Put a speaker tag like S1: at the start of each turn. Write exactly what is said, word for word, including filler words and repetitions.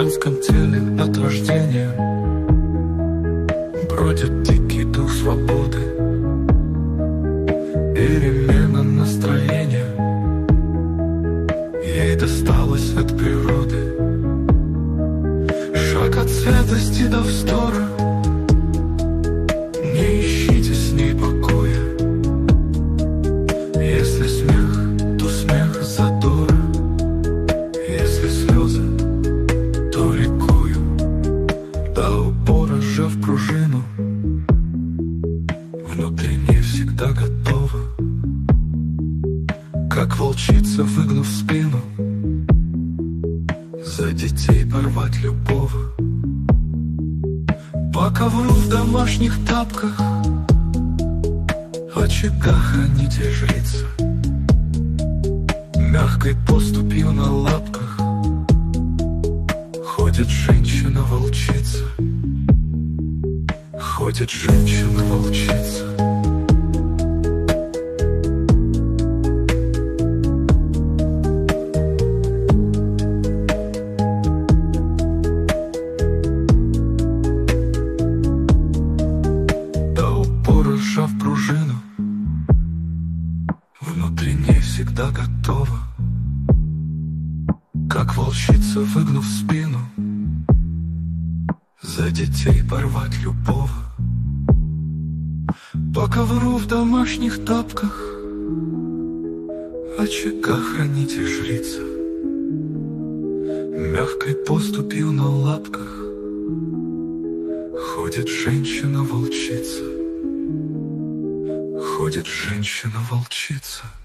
S1: женском теле от рождения бродит дикий дух свободы, перемена настроения ей досталось от природы. Шаг от святости до вздора, не ищите с ней покоя. Если смех, то смех задора, если слезы, то ликую. До упора сжав пружину, внутренне всегда готова, как волчица, выгнув спину, за детей порвать любого. По ковру в домашних тапках, в очагах хранитель жрица, мягкой поступью на лапках ходит женщина-волчица, ходит женщина-волчица. Сжав пружину, внутренне всегда готова, как волчица, выгнув спину, за детей порвать любого. По ковру в домашних тапках, в очагах хранитель жрица, мягкой поступью на лапках ходит женщина-волчица, ходит женщина-волчица.